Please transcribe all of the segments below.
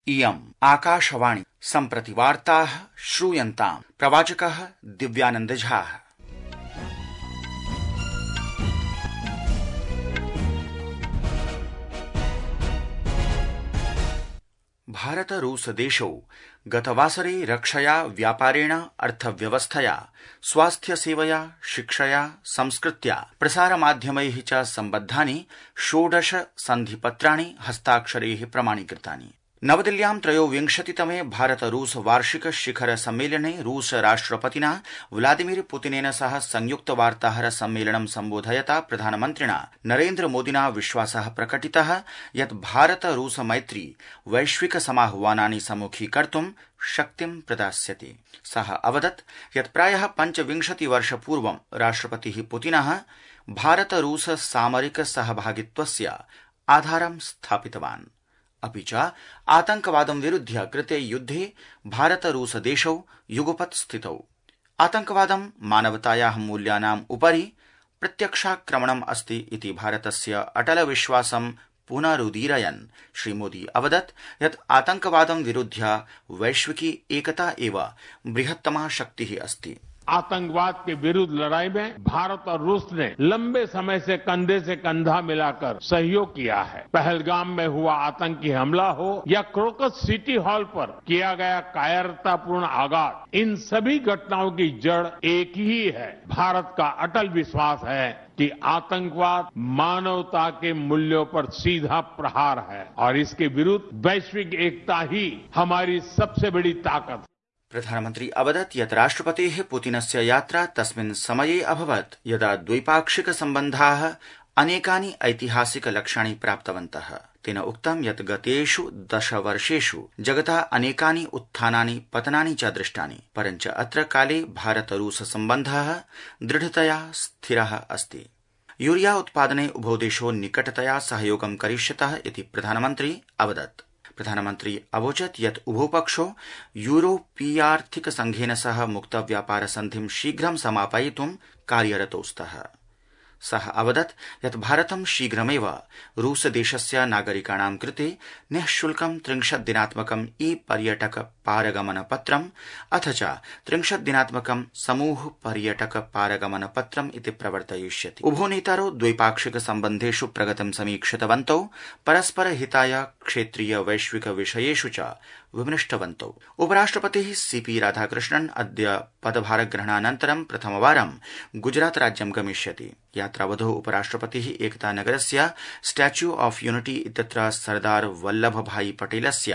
इयम् आकाशवाणी सम्प्रति वार्ताः श्रूयन्ताम्। प्रवाचकः दिव्यानंद झा। भारत रूस देशौ गतवासरे रक्षया, व्यापारेण, अर्थव्यवस्थया, स्वास्थ्य सेवया, शिक्षया, संस्कृत्या, प्रसारमाध्यमैः च सम्बद्धानि 16 सन्धिपत्राणि हस्ताक्षरैः प्रमाणीकृतानि। नवदिल्ल्यां 23तमे भारत रूस वार्षिक शिखर सम्मेलने रूस राष्ट्रपतिना व्लादिमीर पुतिनेन सह संयुक्त वार्ताहर सम्मेलनं सम्बोधयता प्रधानमन्त्रिणा नरेन्द्र मोदिना विश्वासः प्रकटितः यत् भारत रूस मैत्री वैश्विक समाह्वानानि सम्मुखीकर्तुं शक्तिं प्रदास्यति। सः अवदत् यत् प्रायः 25 वर्षपूर्वं राष्ट्रपतिः पुतिनः भारत रूस सामरिक सहभागित्वस्य आधारं स्थापितवान्। अपि च आतंकवादं विरुध्य कृते युद्धे भारत रूस देशौ युगपत् स्थितौ। आतंकवादं मानवतायाः मूल्यानाम् उपरि प्रत्यक्षाक्रमणम् अस्ति इति भारतस्य अटल विश्वासं पुनरुदीरयन् श्रीमोदी अवदत् यत् आतंकवादं विरुध्य वैश्विकी एकता एव बृहत्तमा शक्तिः अस्ति। आतंकवाद के विरुद्ध लड़ाई में भारत और रूस ने लंबे समय से कंधा मिलाकर सहयोग किया है। पहलगाम में हुआ आतंकी हमला हो या क्रोकस सिटी हॉल पर किया गया कायरतापूर्ण आघात, इन सभी घटनाओं की जड़ एक ही है। भारत का अटल विश्वास है कि आतंकवाद मानवता के मूल्यों पर सीधा प्रहार है और इसके विरुद्ध वैश्विक एकता ही हमारी सबसे बड़ी ताकत है। प्रधानमन्त्री अवदत् यत् राष्ट्रपतेः पुतिनस्य यात्रा तस्मिन् समये अभवत् यदा द्वैपाक्षिक सम्बन्धाः अनेकानि ऐतिहासिक लक्ष्याणि प्राप्तवन्तः। तेन उक्तं यत् गतेषु 10 वर्षेषु जगतः अनेकानि उत्थानानि पतनानि च दृष्टानि, परञ्च अत्र काले भारत रूस सम्बन्धः दृढतया स्थिरः अस्ति। यूरिया उत्पादने उभौ देशौ निकटतया सहयोगं करिष्यतः इति प्रधानमन्त्री अवदत्। प्रधानमन्त्री अवोचत् यत् उभौ पक्षौ यूरोपीयार्थिक संघेन सह मुक्त व्यापार सन्धिं शीघ्रं समापयितुं कार्यरतौ स्तः। सः अवदत् यत् भारतं शीघ्रमेव रूस देशस्य नागरिकाणां कृते निःशुल्कं 30 दिनात्मकं पर्यटक पारगमन पत्रम् अथ च 30 दिनात्मकं समूह पर्यटक पारगमन पत्रम् इति प्रवर्तयिष्यति। उभौ नेतारौ द्वैपाक्षिक सम्बन्धेषु प्रगतिं समीक्षितवन्तौ, परस्पर हिताय क्षेत्रीय वैश्विक विषयेषु च विमृष्टवन्तौ। उपराष्ट्रपतिः सीपी राधाकृष्णन् अद्य पदभारग्रहणानन्तरं प्रथमवारं गुजरात राज्यं गमिष्यति। यात्रावधौ उपराष्ट्रपतिः एकता नगरस्य स्टैच्यू ऑफ यूनिटी इत्यत्र सरदार वल्लभ भाई पटेलस्य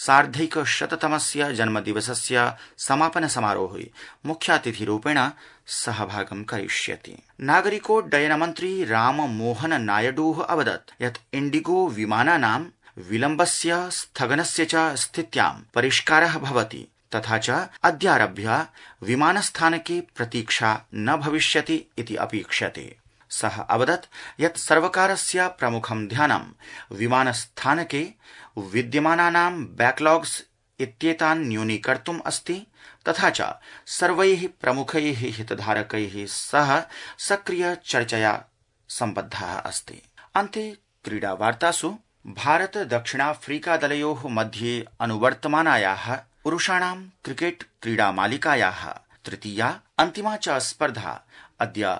सार्धैकशततमस्य जन्मदिवसस्य समापन समारोहे मुख्यातिथिरूपेण सहभागं करिष्यति। नागरिकोड्डयन मन्त्री राममोहन नायडुः अवदत् यत् इण्डिगो विमानानां विलम्बस्य स्थगनस्य च स्थित्यां परिष्कारः भवति, तथा च अद्यारभ्य विमानस्थानके प्रतीक्षा न भविष्यति इति अपेक्ष्यते। सः अवदत् यत् सर्वकारस्य प्रमुखं ध्यानं विमानस्थानके विद्यमानानां बैकलॉग्स इत्येतान् न्यूनीकर्तुम् अस्ति, तथा च सर्वैः प्रमुखैः हितधारकैः सह सक्रिय चर्चया सम्बद्धः अस्ति। अन्ते क्रीडावार्तासु भारत दक्षिणाफ्रीका दलयोः मध्ये अनुवर्तमानायाः पुरुषाणां क्रिकेट क्रीडामालिकायाः तृतीया अन्तिमा च स्पर्धा अद्य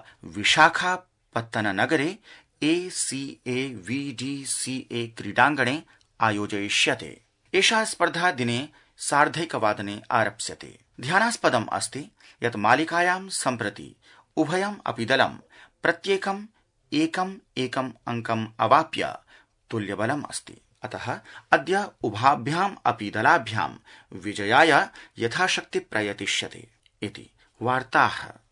विशाखापत्तननगरे ACAVDCA क्रीडाङ्गणे आयोजयिष्यते। एषा स्पर्धा दिने 1:30 आरप्स्यते। ध्यानास्पदम् अस्ति यत् मालिकायां सम्प्रति उभयम् अपि दलं प्रत्येकम् एकम् अङ्कम् अवाप्य तुल्यबलम् अस्ति। अतः अद्य उभाभ्याम् अपि दलाभ्यां विजयाय यथाशक्ति प्रयतिष्यते इति वार्ताः।